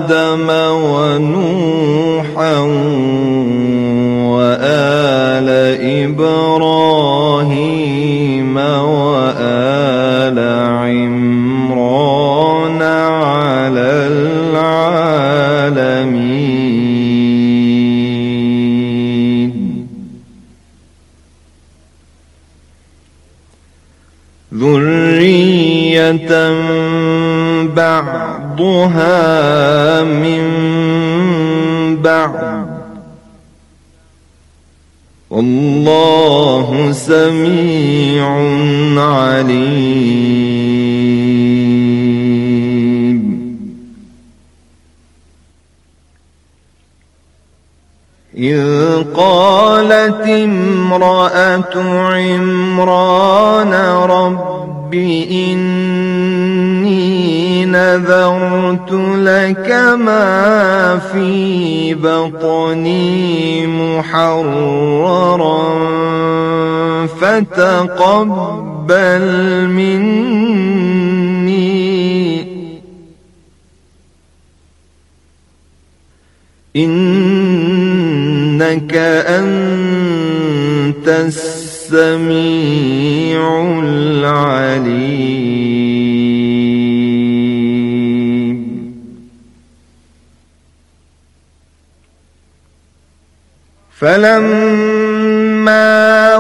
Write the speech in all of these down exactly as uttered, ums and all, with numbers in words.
آدم ونوحا وآل إبراهيم وآل عمران على العالمين ذرية بعضها من بعض والله سميع عليم إذ قالت امرأة عمران رب إني نذرت لك ما في بطني محررا فتقبل مني إنك أنت السميع العليم فلما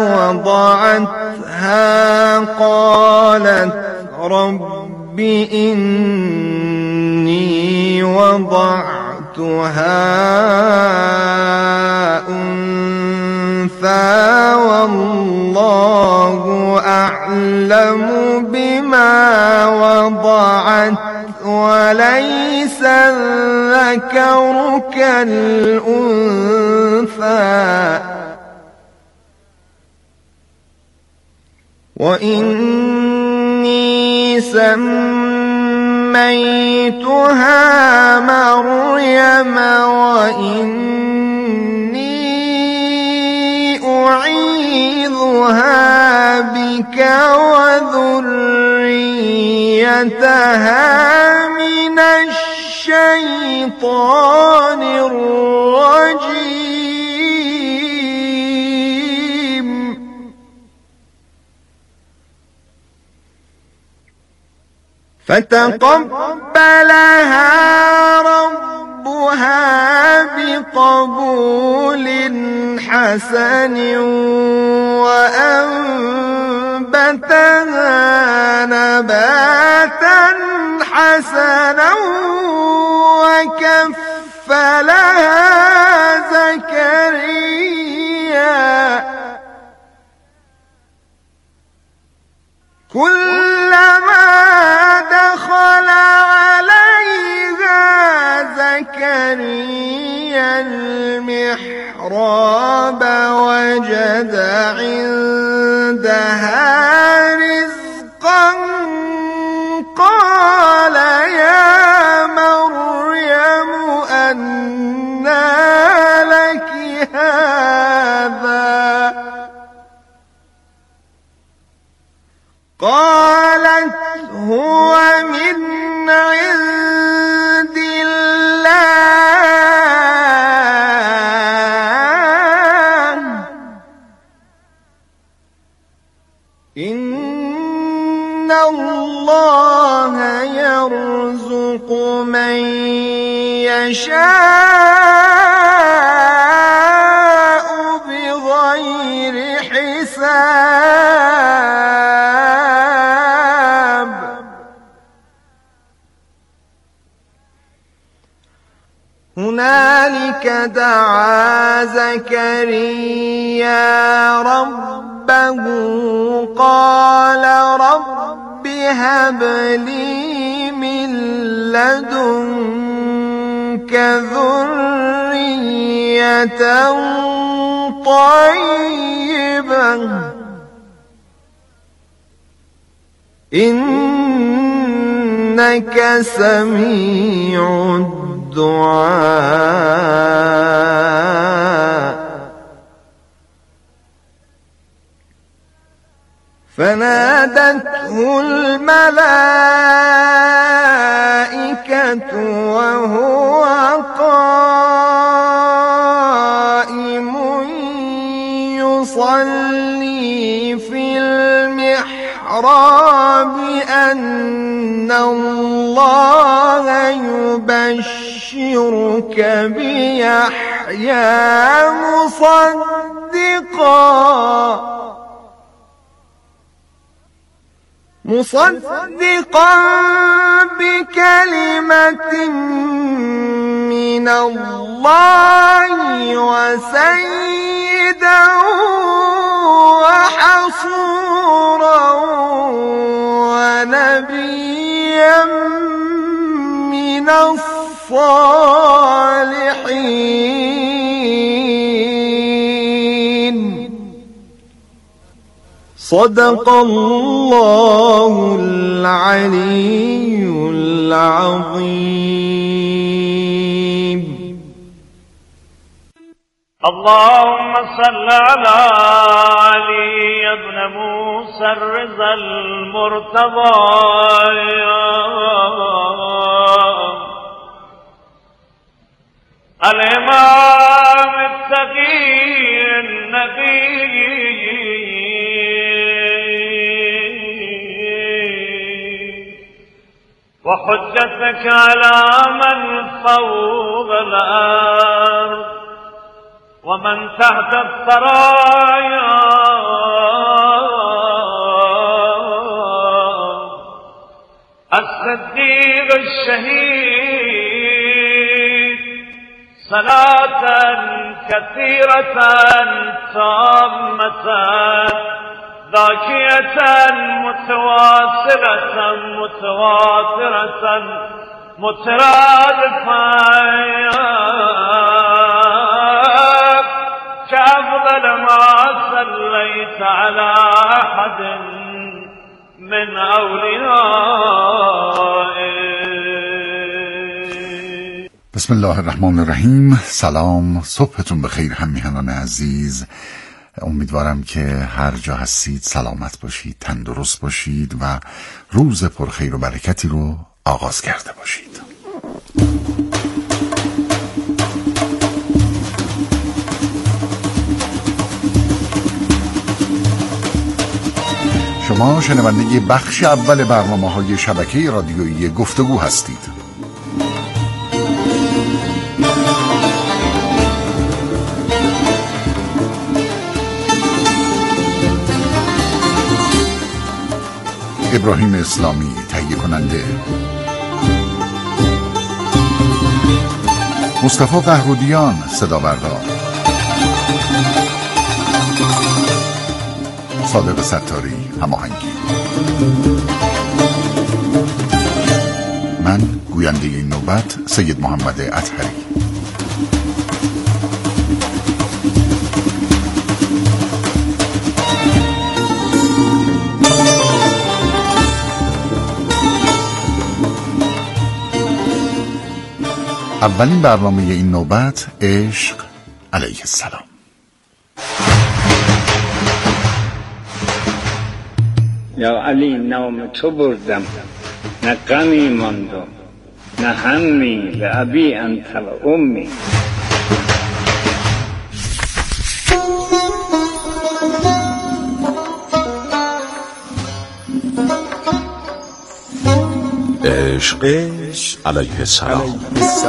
وضعتها قالت رب إني وضعتها أنثى والله أعلم بما وضعت وليس الذكر كالأنثى وإني سميتها مريم وإني أعيذها بك وذريتها من الشيطان الرجيم فتقبلها ربها بقبول حسن وأنبتها نباتا حسنا وكفلها زكريا كلما دخل عليها زكريا المحراب وجد عندها رزقا قال يا مريم أنى لك هذا قالت هو من عند الله إن الله يرزق من يشاء بغير حساب هنالك دعا زكريا ربه قال رب هب لي من لدنك ذرية طيبة إنك سميع الدعاء فنادته الملائكة وهو قائم يصلي في المحراب أن الله يبشرك بيحيى مصدقا مصدقا بكلمة من الله وسيدا وحصورا ونبيا من الصالحين. صدق الله العلي العظيم. اللهم صل على علي بن موسى الرضا المرتضى الإمام التقي النبي وحجتك على من فوق الأرض ومن تحت الثرايا الصديق الشهيد صلاة كثيرة تامة ذاكية متواصلة متواترة مترادفة كأفضل ما صليت على أحد من أوليائك. بسم الله الرحمن الرحیم. سلام، صبحتون بخیر هم میهنان عزیز. امیدوارم که هر جا هستید سلامت باشید، تندرست باشید و روز پرخیر و برکتی رو آغاز کرده باشید. شما شنونده بخش اول برنامه‌های شبکه رادیویی گفتگو هستید. ابراهیم اسلامی تهیه کننده، مصطفی قهرودیان صدا بردار، صادق ستاری هماهنگی. من گوینده این نوبت سید محمد اطهری. اولین برنامه این نوبت عشق علیه السلام. یا علی نام تو بردم، نه غمی ماندم نه همی، لابی انت و امی. عشق علیه السلام.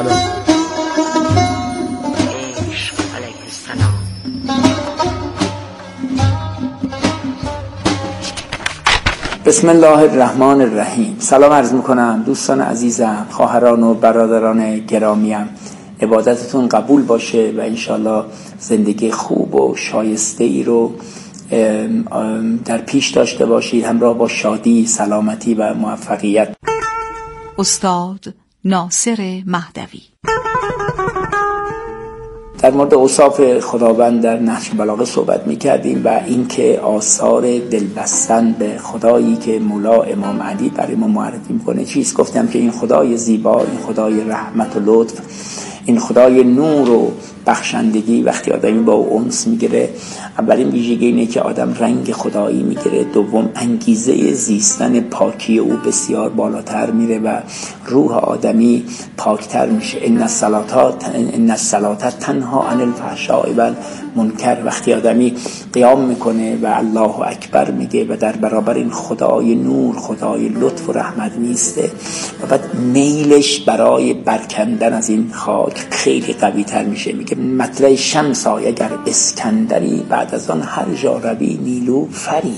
بسم الله الرحمن الرحیم. سلام عرض میکنم دوستان عزیزم، خواهران و برادران گرامیم. عبادتتون قبول باشه و انشالله زندگی خوب و شایسته ای رو در پیش داشته باشید، همراه با شادی، سلامتی و موفقیت. استاد ناصر مهدوی. در مورد اوصاف خداوند در نهج البلاغه صحبت می‌کردیم و اینکه آثار دلبستن به خدایی که مولا امام علی برای ما معرفی می‌کنه چیست. گفتم که این خدای زیبا، این خدای رحمت و لطف، این خدای نور و بخشندگی، وقتی آدمی با او انس میگیره اولین ویژگی اینه که آدم رنگ خدایی میگیره، دوم انگیزه زیستن پاکی او بسیار بالاتر میره و روح آدمی پاکتر میشه. ان الصلاة ان الصلاة تنها عن الفحشاء والمنکر. وقتی آدمی قیام میکنه و الله اکبر میگه و در برابر این خدای نور، خدای لطف و رحمت میسته و بعد میلش برای برکندن از این خاک خیلی قوی تر میشه. میگه مطلع شمس اگر اسکندری، بعد از آن هر جا روی نیلو فری.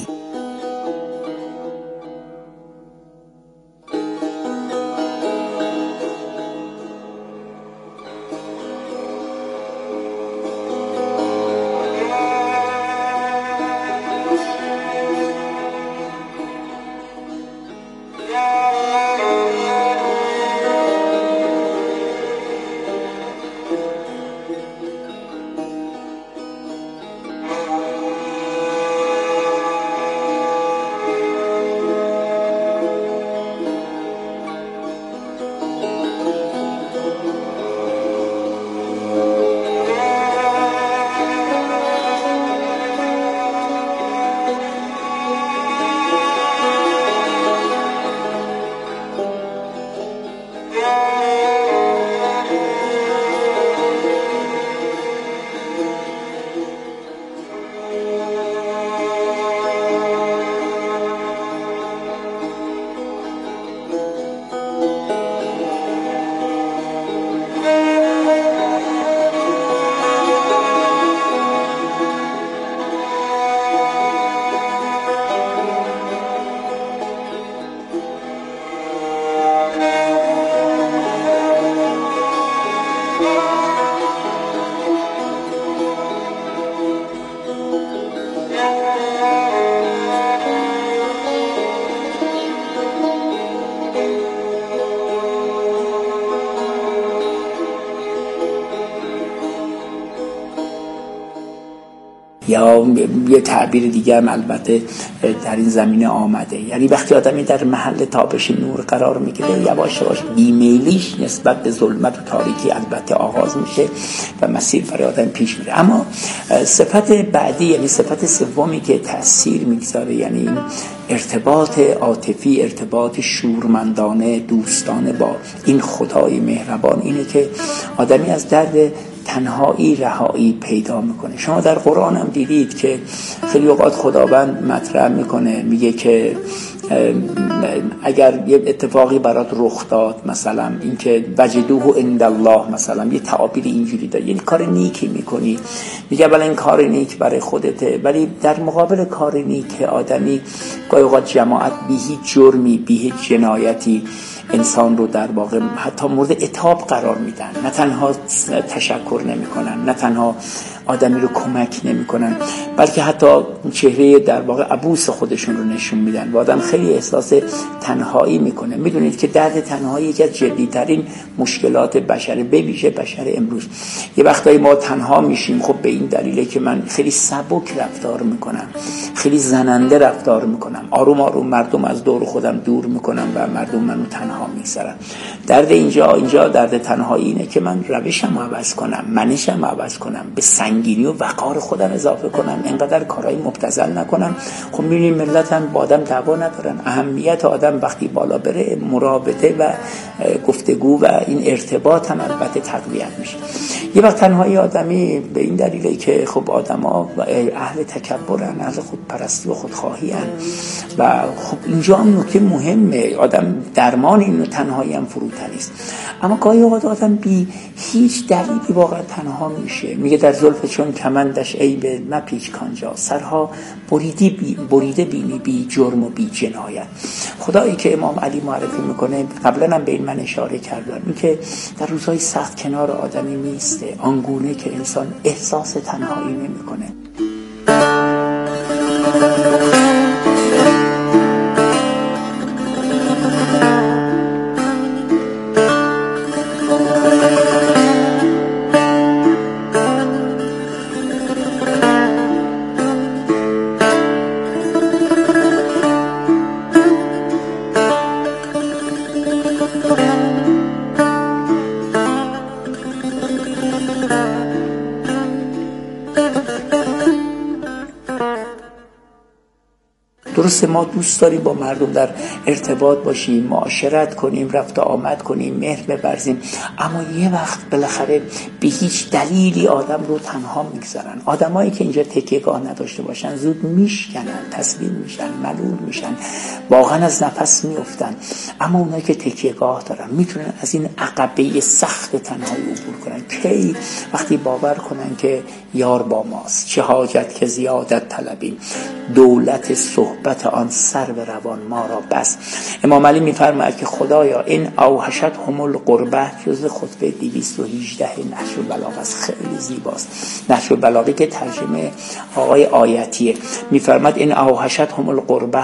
یا یه تعبیر دیگه هم البته در این زمینه آمده، یعنی وقتی آدمی در محل تابش نور قرار میگیره یواش یواش بیمیلیش نسبت به ظلمت و تاریکی البته آغاز میشه و مسیر برای آدم پیش میره. اما صفت بعدی، یعنی صفت سومی که تأثیر میگذاره، یعنی این ارتباط عاطفی، ارتباط شورمندانه دوستانه با این خدای مهربان، اینه که آدمی از درد تنهایی رهایی پیدا میکنه. شما در قرآن هم دیدید که خیلی اوقات خداوند مطرح میکنه، میگه که اگر یه اتفاقی برات رخ داد، مثلا اینکه وجدوه عند الله، مثلا یه تعابیر اینجوری داره، یعنی کار نیکی میکنی، میگه اولا این کار نیک برای خودته، ولی در مقابل کار نیک آدمی گاهی اوقات جماعت بی هیچ جرمی، بی هیچ جنایتی انسان رو در واقع حتی مورد عتاب قرار میدن، نه تنها تشکر نمیکنن، نه تنها آدمی رو کمک نمیکنن، بلکه حتی چهره در واقع عبوس خودشون رو نشون میدن و آدم خیلی احساس تنهایی میکنه. میدونید که درد تنهایی یکی از جدی‌ترین مشکلات بشر، به ویژه بشر امروز. یه وقتایی ما تنها میشیم، خب به این دلیله که من خیلی سبک رفتار میکنم، خیلی زننده رفتار میکنم، آروم آروم مردم از دور خودم دور میکنم و مردم منو تنها میگذارن. درد اینجا اینجا درد تنهایی اینه که من روشم عوض کنم، منشم عوض کنم، به سنگینی و وقار خودم اضافه کنم، اینقدر کارهای مبتذل نکنم. خب میبینید ملت هم با آدم دعوا ندارن. اهمیت آدم وقتی بالا بره مرابطه و گفتگو و این ارتباط هم البته تقویت میشه. یه وقت تنهایی آدمی به این دلیله که خب آدما اهل تکبرن، اهل خودپرستی و خودخواهی ان و خب اینجا هم نکته مهمه، آدم درمان این تنهایی هم فروتنی است. اما گاهی اوقات آدم بی هیچ دلیلی واقعا تنها میشه. میگه در زلف چون کمندش عیب مپیچ کانجا، سرها بریده بی بریده بینی بی جرم و بی جنایت. خدایی که امام علی معرفی میکنه، قبلا هم به این من اشاره کردم، این که در روزهای سخت کنار آدمی میسته، آنگونه که انسان احساس تنهایی نمیکنه. درسته ما دوست داریم با مردم در ارتباط باشیم، معاشرت کنیم، رفت و آمد کنیم، مهر ببرزیم، اما یه وقت بالاخره به هیچ دلیلی آدم رو تنها میگذارن. آدمایی که اینجا تکیهگاه نداشته باشن زود میشکنن، تسلیم میشن، ملول میشن، واقعا از نفس میافتن. اما اونایی که تکیهگاه دارن میتونن از این عقبه سخت تنهایی عبور کنن. کی؟ وقتی باور کنن که یار با ماست، چه حاجت که زیادت طلبیم، دولت صحبت آن سر به روان ما را بس. امام علی میفرماید که خدایا این اوحشت هم القربه جز خطبه دویست و هجده نهج البلاغه است، خیلی زیباست. نهج البلاغه که ترجمه آقای آیتیه، میفرماید این اوحشت هم القربه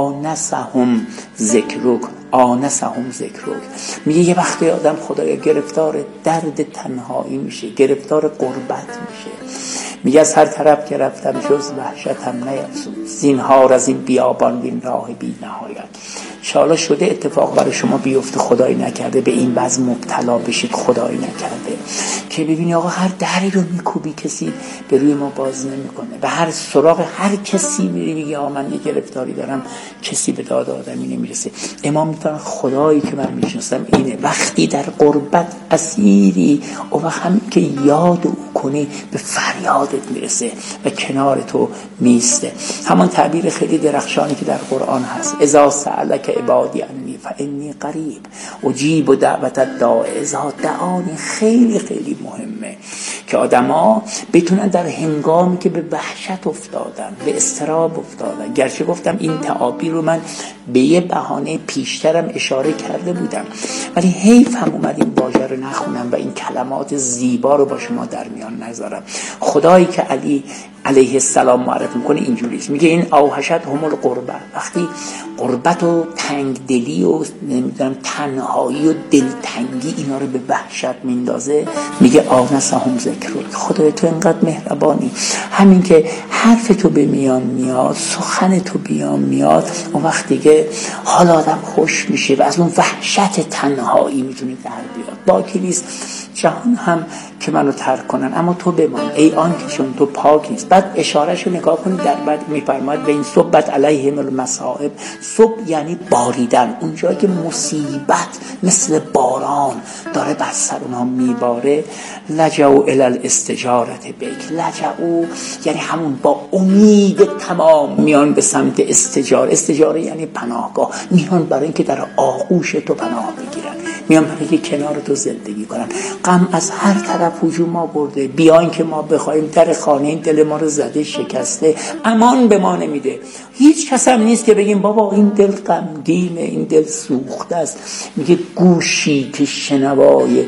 آنسهم ذکرک، آنسهم ذکرک. میگه یه وقتی آدم خدایا گرفتار درد تنهایی میشه، گرفتار غربت میشه. میگه از هر طرف که رفتم جز وحشتم نیفزود، زینهار از این بیابان بین راه بی نهایت. انشاءالله شده اتفاق برای شما بیفته، خدایی نکرده به این وضع مبتلا بشید، خدایی نکرده، که ببینی آقا هر دری رو میکوبی کسی به روی ما باز نمیکنه، به هر سراغ هر کسی میری میگه آقا من یه گرفتاری دارم، کسی به داد آدمی نمیرسه. امام میتونه خدایی که من میشناسم اینه، وقتی در غربت اسیری او وقت همین که یاد او کنی به فریادت میرسه و کنار تو میسته. همون تعبیر خیلی درخشانی که در قرآن هست، اذا سألک عبادی انی فانی قریب اجیب دعوت الداع اذا دعانی. خیلی خیلی مهمه که آدما بتونن در هنگامی که به وحشت افتادن، به اضطراب افتادن، گرچه گفتم این تعابیر رو من به یه بهانه پیشترم اشاره کرده بودم، ولی حیف هم اومد این واژه رو نخونم و این کلمات زیبا رو با شما در میان نذارم. خدایی که علی علیه السلام معرفی میکنه اینجوریست، میگه این اوحشت هم القربه، وقتی غربت و تنگ دلی و نمیدونم تنهایی و دلتنگی اینا رو به وحشت میندازه، میگه آنسهم ذکرک. خدای تو اینقدر مهربانی، همین که حرف تو به میان میاد، سخن تو بیان میاد، اون وقت دیگه حال آدم خوش میشه و از اون وحشت تنهایی میتونه در بیاد. باکی نیست جهان هم که منو ترک کنن اما تو بمان، ای آن که چون تو پاک نیست. بعد اشارهشو نگاه کنید، در بعد میفرماید به این صبت علیهم المصائب. صبح یعنی باریدن، اونجایی که مصیبت مثل باران داره بر سر اونها میباره، لجعوا الی الاستجارة بک. لجعوا یعنی همون با امید تمام میان به سمت استجاره. استجاره یعنی پناهگاه، میان برای اینکه در آغوش تو پناه بگیرن، میان برای اینکه کنار تو زندگی کنن. غم از هر طرف هجوم آورده، بیاین که ما بخوایم در خانه این دل ما رو زده شکسته، امان به ما نمیده. هیچ کس هم نیست که بگیم بابا این دل غمگینه، این دل سوخته است. میگه گوشی که شنوای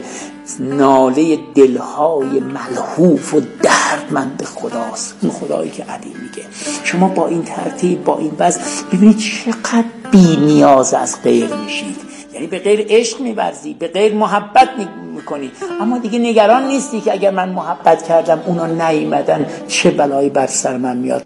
ناله دلهای ملهوف و دردمند خداست، اون خدایی که علی میگه. شما با این ترتیب، با این وضع ببینید چقدر بی نیاز از غیر میشید، یعنی به غیر عشق می‌ورزی، به غیر محبت میکنی، اما دیگه نگران نیستی که اگر من محبت کردم اونا نیومدن چه بلایی بر سر من میاد.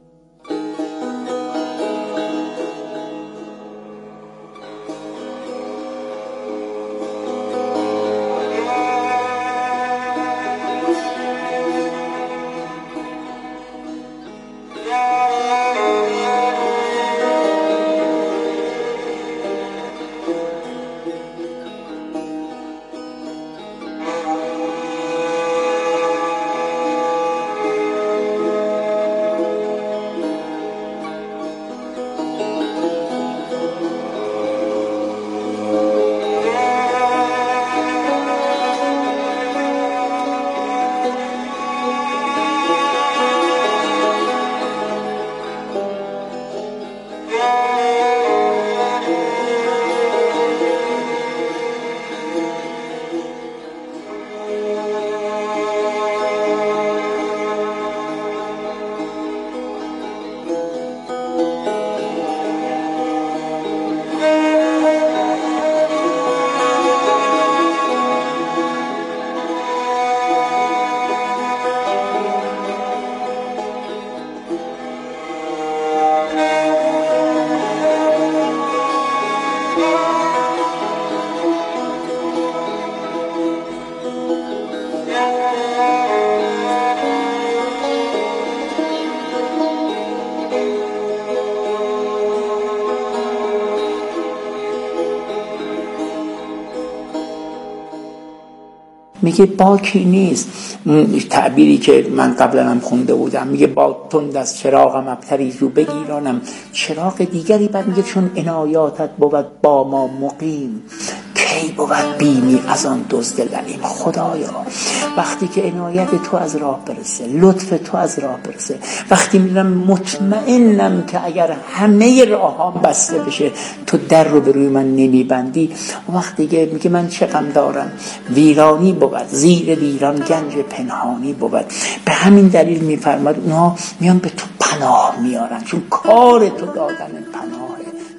میگه باکی نیست. تعبیری که من قبلا هم خونده بودم میگه با تند از چراغم ابتری جو بگیرانم چراغ دیگری. بعد میگه چون عنایاتت بود با ما مقیم کی بود بینی از آن دزد لعیم. خدایا وقتی که عنایت تو از راه برسه، لطف تو از راه برسه، وقتی میرم مطمئنم که اگر همه راهام بسته بشه تو در رو به روی من نمیبندی، وقتی که میگه من چه غم دارم ویرانی بود زیر ویران گنج پنهانی بود. به همین دلیل میفرماد اونها میان به تو پناه میارن، چون کار تو دادن پناهه.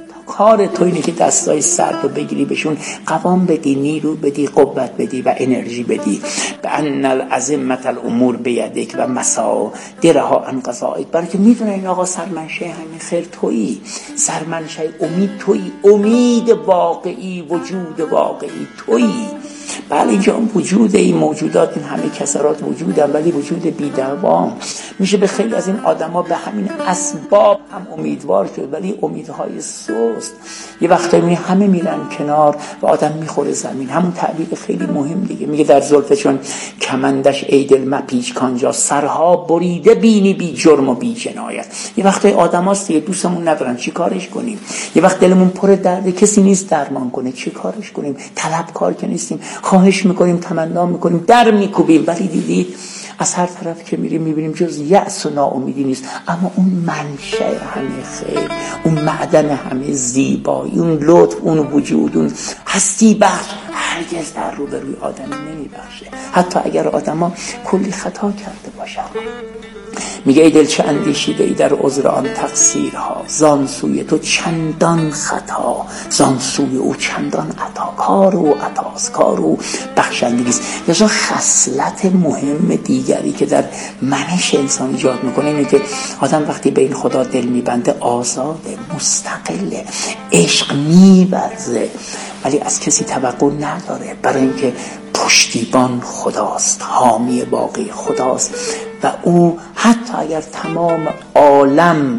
کار تو اینه که دستای سر رو بگیری بهشون قوام بدی، نیرو بدی، قوت بدی و انرژی بدی. به ان العظمت الامور بیدک و مصادرها عن قضائک. برای که میدونه این آقا سرمنشه همین خیر تویی، سرمنشه امید تویی، امید واقعی، وجود واقعی تویی. بله اینجا هم وجود این موجودات، این همه کسرات وجودن، ولی وجود بی‌دوام. میشه به خیلی از این آدما به همین اسباب هم امیدوار شد، ولی امیدهای سست. یه وقتایی می همه میرن کنار و آدم میخوره زمین. همون تعبیر خیلی مهم دیگه، میگه در زلف چون کمندش ای دل مپیچ کانجا سرها بریده بینی بی جرم و بی جنایت. یه وقتایی آدماست دیگه دوستمون ندارن، چی کارش کنیم؟ یه وقت دلمون پر درد، کسی نیست درمان کنه، چی کارش کنیم؟ طلبکار که نیستیم، خواهش میکنیم، تمنا میکنیم، در میکوبیم، ولی دیدید از هر طرف که میریم میبینیم جز یأس و ناامیدی نیست. اما اون منشأ همه خیر، اون معدن همه زیبایی، اون لطف، اون وجود، اون هستی بخش هرگز در رو به روی آدم نمیبخشه، حتی اگر آدم کلی خطا کرده باشن. میگه ای دل چه اندیشیده ای در عذر آن تقصیرها، زان سوی تو چندان خطا، زان سوی او چندان عطا. کار او عطاست، کار او بخشندگیست. یا خصلت مهم دیگری که در منش انسان ایجاد میکنه اینه که آدم وقتی به این خدا دل میبنده آزاده، مستقله، عشق میورزه، ولی از کسی توقع نداره، برای اینکه پشتیبان خداست، حامی باقی خداست و او حتی اگر تمام عالم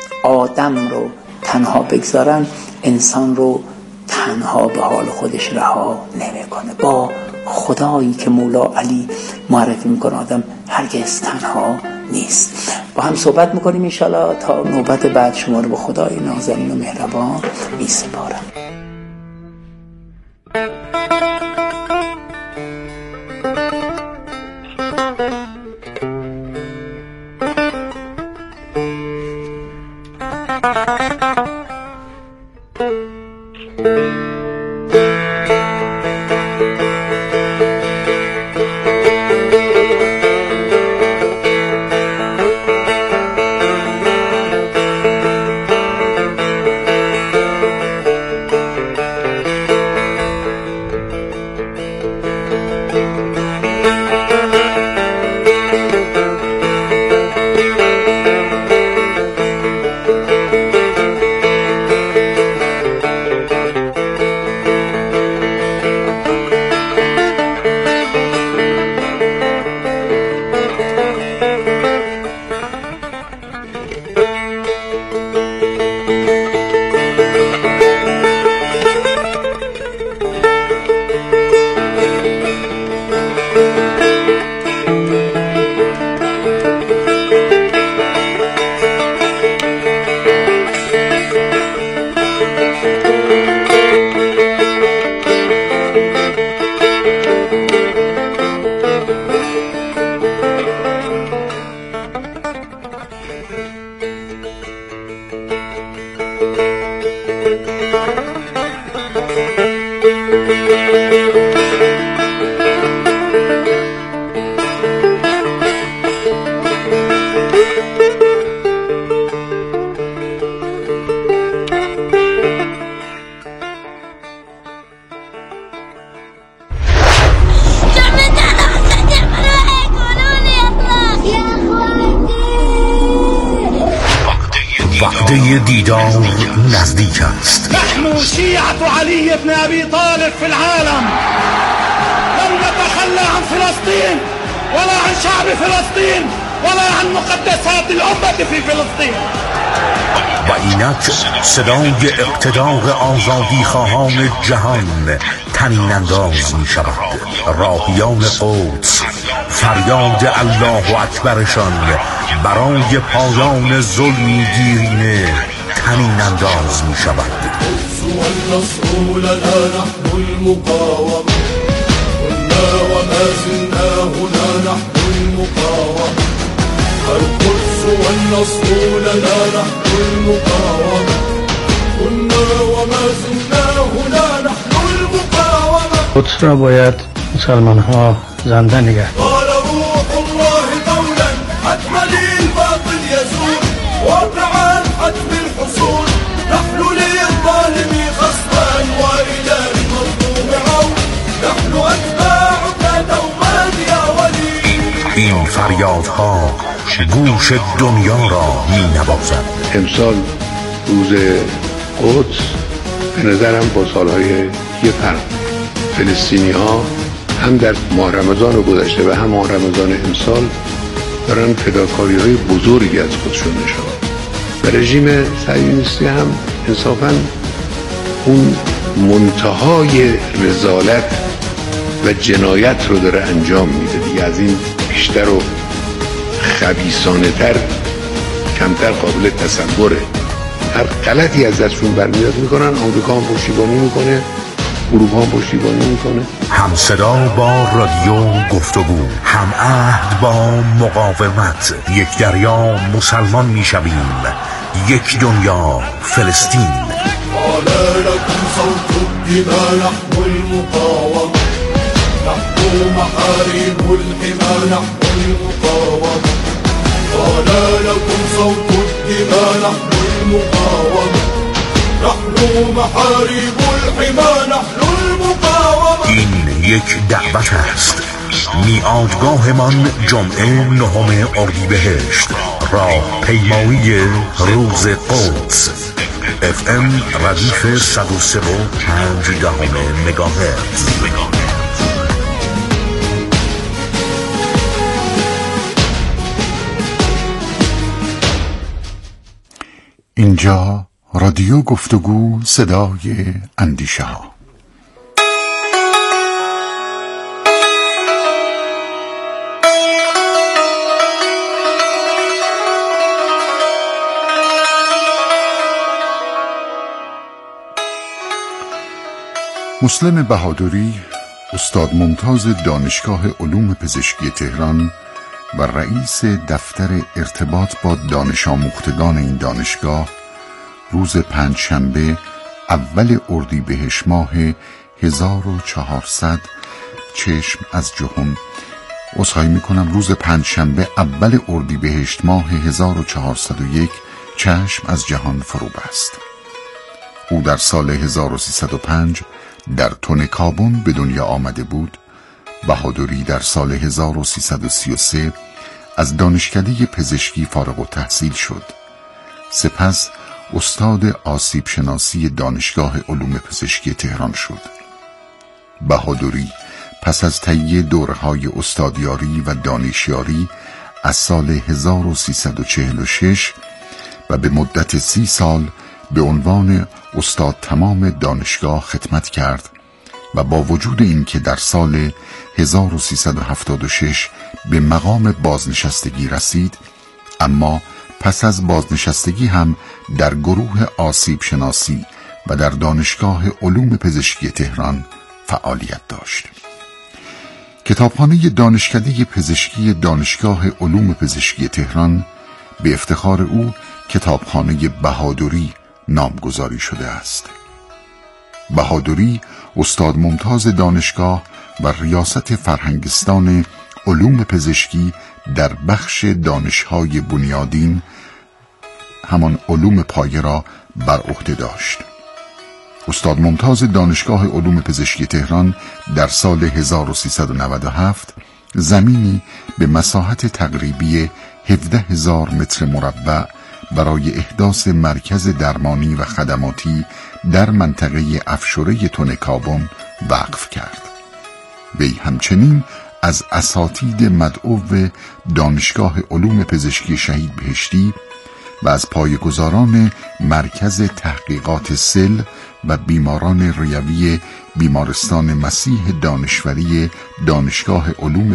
آدم رو تنها بگذارن، انسان رو تنها به حال خودش رها نمیکنه. با خدایی که مولا علی معرفی میکنه آدم هرگز تنها نیست. با هم صحبت میکنیم انشالله. تا نوبت بعد شما رو به خدای نازنین و مهربان میسپارم. وعده دیدار نزدیک است. نحن شیعة علی بن ابی طالب في العالم لن نتخلى عن فلسطین ولا عن شعب فلسطین ولا عن مقدسات الامة في فلسطین. و اینک صدای اقتدار آزادی خواهان جهان، طنین انداز می شود. راهیان قدس فریاد الله اکبرشان برای پایان ظلمی دیرینه طنین انداز می شود. والنصر لنا نحن المقاومة كنا وما زلنا هنا نحن المقاومة القدس والنصر لنا نحن المقاومة كنا وما زلنا هنا نحن المقاومة. قدس را باید مسلمان ها زنده نگه. قال روح الله قولا حتم للباطل يزول وقع الحتم الحصول نحن للظالم خصما وإلى المظلوم عون نحن أتباعك دوما يا ولي. این فریادها گوش دنیا را می نوازد. امسال روز قدس به نظرم با سالهای یه فرق. فلسطینی ها هم در ماه رمضان گذشته و هم ماه رمضان امسال دارن فداکاری های بزرگی از خودشون نشون. و رژیم صهیونیستی هم انصافاً اون منتهای رذالت و جنایت رو داره انجام میده دیگه. از این بیشتر و خبیثانه تر کمتر قابل تصوره. هر غلطی از دستشون برمیاد میکنن. آمریکا هم پشتیبانی میکنه، اروپا هم پشتیبانی میکنه. هم صدا با رادیو گفتگو، هم عهد با مقاومت. یک دریا مسلمان میشویم، یک دنیا فلسطین. قال لكم صوت الدماء نحو المقاومة نحو محاريب الحمى نحو المقاومة قال لكم صوت الدماء نحو المقاومة نحن محاريب الحمى نحن المقاومة. این یک دعوت است. میعادگاهمان جمعه نهم اردیبهشت، راه پیمایی روز قدس. اف ام ردیف صد و سه و پنج دهم مگاهرتز. اینجا رادیو گفتگو، صدای اندیشه ها. مسلم بهادری، استاد ممتاز دانشگاه علوم پزشکی تهران و رئیس دفتر ارتباط با دانش آموختگان این دانشگاه، روز پنجشنبه اول اردیبهشت ماه هزار و چهارصد چشم از جهان عذرخواهی میکنم روز پنجشنبه اول اردیبهشت ماه هزار و چهارصد و یک چشم از جهان فرو بست. او در سال هزار و سیصد و پنج در تونکابون به دنیا آمده بود. بهادری در سال هزار و سیصد و سی و سه از دانشکده پزشکی فارغ التحصیل شد. سپس استاد آسیب شناسی دانشگاه علوم پزشکی تهران شد. بهادری پس از طی دوره‌های استادیاری و دانشیاری از سال هزار و سیصد و چهل و شش و به مدت سی سال به عنوان استاد تمام دانشگاه خدمت کرد و با وجود اینکه در سال هزار و سیصد و هفتاد و شش به مقام بازنشستگی رسید، اما پس از بازنشستگی هم در گروه آسیب شناسی و در دانشگاه علوم پزشکی تهران فعالیت داشت. کتابخانه دانشکده پزشکی دانشگاه علوم پزشکی تهران به افتخار او کتابخانه بهادری نامگذاری شده است. بهادری استاد ممتاز دانشگاه و ریاست فرهنگستان علوم پزشکی در بخش دانش‌های بنیادین، همان علوم پایه را بر عهده داشت. استاد ممتاز دانشگاه علوم پزشکی تهران در سال هزار و سیصد و نود و هفت زمینی به مساحت تقریبی هفده هزار متر مربع برای احداث مرکز درمانی و خدماتی در منطقه افشوره تونکابون وقف کرد. وی همچنین از اساتید مدعو دانشگاه علوم پزشکی شهید بهشتی و از پایه‌گذاران مرکز تحقیقات سل و بیماران ریوی بیمارستان مسیح دانشوری دانشگاه علوم